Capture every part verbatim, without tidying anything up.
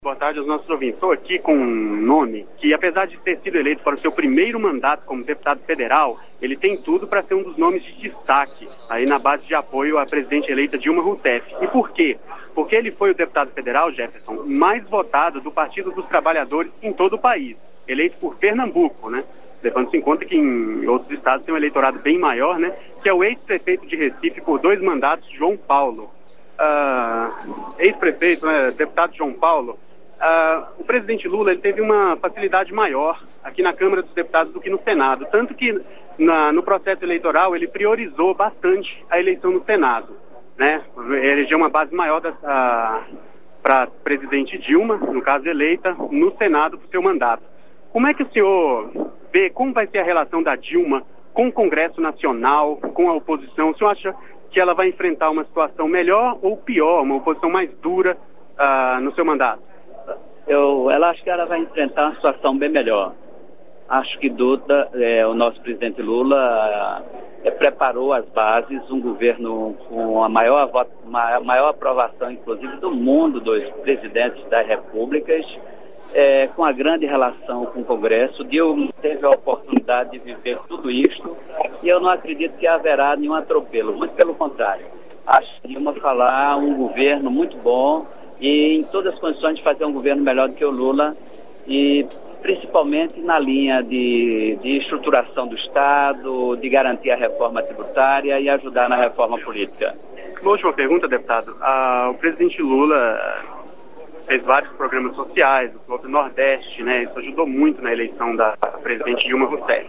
Boa tarde aos nossos ouvintes. Estou aqui com um nome que, apesar de ter sido eleito para o seu primeiro mandato como deputado federal, ele tem tudo para ser um dos nomes de destaque aí na base de apoio à presidente eleita Dilma Rousseff. E por quê? Porque ele foi o deputado federal, Jefferson, mais votado do Partido dos Trabalhadores em todo o país, eleito por Pernambuco, né? Levando-se em conta que em outros estados tem um eleitorado bem maior, né? Que é o ex-prefeito de Recife por dois mandatos, João Paulo. Uh, ex-prefeito, né, deputado João Paulo. Uh, o presidente Lula ele teve uma facilidade maior aqui na Câmara dos Deputados do que no Senado, tanto que na, no processo eleitoral ele priorizou bastante a eleição no Senado, né? Elegeu uma base maior uh, para a presidente Dilma, no caso eleita, no Senado para o seu mandato. Como é que o senhor vê, como vai ser a relação da Dilma com o Congresso Nacional, com a oposição? O senhor acha que ela vai enfrentar uma situação melhor ou pior, uma oposição mais dura uh, no seu mandato? Eu, ela acho que ela vai enfrentar uma situação bem melhor. Acho que Duda, é, o nosso presidente Lula, é, preparou as bases, um governo com a maior, a maior aprovação, inclusive, do mundo dos presidentes das repúblicas, é, com a grande relação com o Congresso. Dilma teve a oportunidade de viver tudo isto e eu não acredito que haverá nenhum atropelo, muito pelo contrário. Acho que Dilma falar um governo muito bom e em todas as condições de fazer um governo melhor do que o Lula, e principalmente na linha de, de estruturação do Estado, de garantir a reforma tributária e ajudar na reforma política. Uma última pergunta, deputado. Ah, o presidente Lula fez vários programas sociais, o Plano Nordeste, né? Isso ajudou muito na eleição da presidente Dilma Rousseff.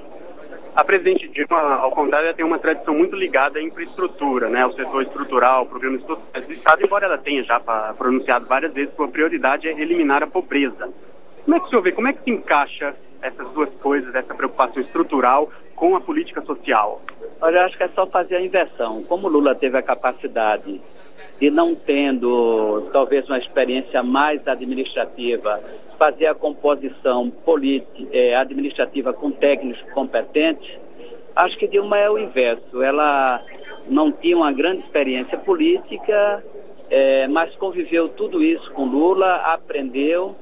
A presidente Dilma, ao contrário, ela tem uma tradição muito ligada à infraestrutura, né, ao setor estrutural, programas sociais do Estado, embora ela tenha já pronunciado várias vezes que sua prioridade é eliminar a pobreza. Como é que o senhor vê, como é que se encaixa essas duas coisas, essa preocupação estrutural com a política social? Olha, eu acho que é só fazer a inversão. Como o Lula teve a capacidade de, não tendo talvez uma experiência mais administrativa, fazer a composição política, eh, administrativa com técnicos competentes, acho que Dilma é o inverso. Ela não tinha uma grande experiência política, eh, mas conviveu tudo isso com Lula, aprendeu,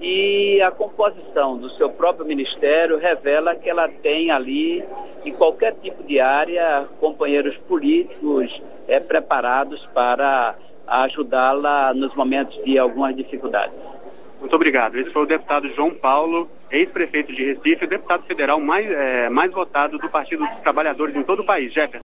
e a composição do seu próprio ministério revela que ela tem ali, em qualquer tipo de área, companheiros políticos eh, preparados para ajudá-la nos momentos de algumas dificuldades. Muito obrigado. Esse foi o deputado João Paulo, ex-prefeito de Recife, o deputado federal mais, é, mais votado do Partido dos Trabalhadores em todo o país. Jefferson.